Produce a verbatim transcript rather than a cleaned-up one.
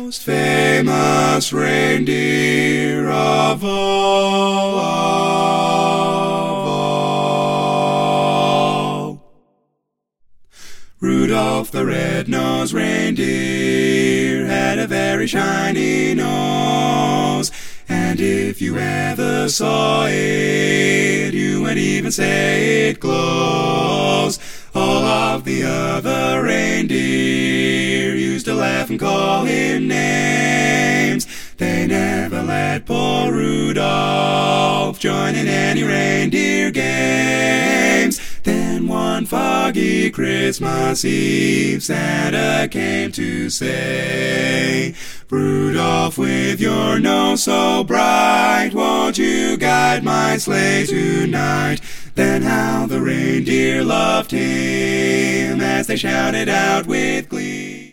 most famous reindeer of all, of all. Rudolph the red-nosed reindeer had a very shiny nose, and if you ever saw it, you would even say it glows. All of the other reindeer used to laugh and call him names. They never let poor Rudolph join in any reindeer games. Then one foggy Christmas Eve, Santa came to say, Rudolph, with your nose so bright, won't you guide my sleigh tonight? Then how the reindeer loved him as they shouted out with glee.